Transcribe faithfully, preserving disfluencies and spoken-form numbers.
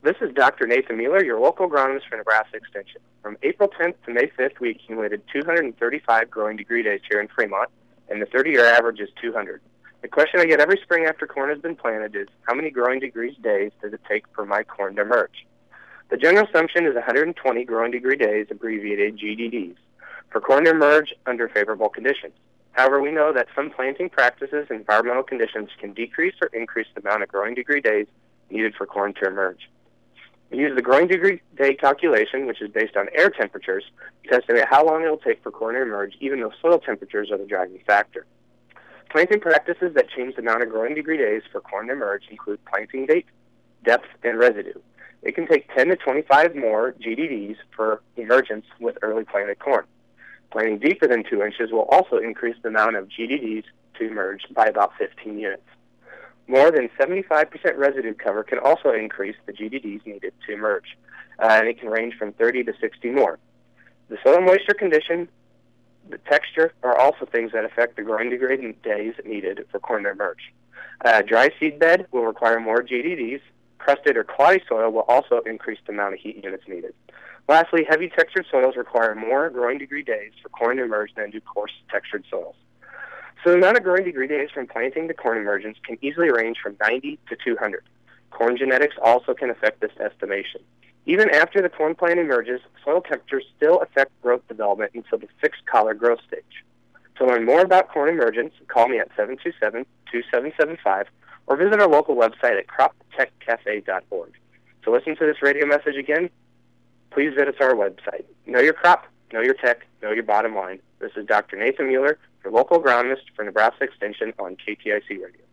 This is Doctor Nathan Mueller, your local agronomist for Nebraska Extension. From April tenth to May fifth, we accumulated two hundred thirty-five growing degree days here in Fremont, and the thirty-year average is two hundred. The question I get every spring after corn has been planted is, how many growing degrees days does it take for my corn to emerge? The general assumption is one hundred twenty growing degree days, abbreviated G D Ds, for corn to emerge under favorable conditions. However, we know that some planting practices and environmental conditions can decrease or increase the amount of growing degree days needed for corn to emerge. We use the growing degree day calculation, which is based on air temperatures, to estimate how long it will take for corn to emerge, even though soil temperatures are the driving factor. Planting practices that change the amount of growing degree days for corn to emerge include planting date, depth, and residue. It can take ten to twenty-five more G D Ds for emergence with early planted corn. Planting deeper than two inches will also increase the amount of G D Ds to emerge by about fifteen units. More than seventy-five percent residue cover can also increase the G D Ds needed to emerge, uh, and it can range from thirty to sixty more. The soil moisture condition, the texture are also things that affect the growing degree days needed for corn to emerge. Uh, dry seed bed will require more G D Ds. Crusted or cloddy soil will also increase the amount of heat units needed. Lastly, heavy textured soils require more growing degree days for corn to emerge than do coarse textured soils. So the amount of growing degree days from planting to corn emergence can easily range from ninety to two hundred. Corn genetics also can affect this estimation. Even after the corn plant emerges, soil temperatures still affect growth development until the fixed collar growth stage. To learn more about corn emergence, call me at seven two seven, two seven seven five or visit our local website at crop tech cafe dot org. To listen to this radio message again, please visit our website. Know your crop, know your tech, know your bottom line. This is Doctor Nathan Mueller, your local agronomist for Nebraska Extension on K T I C Radio.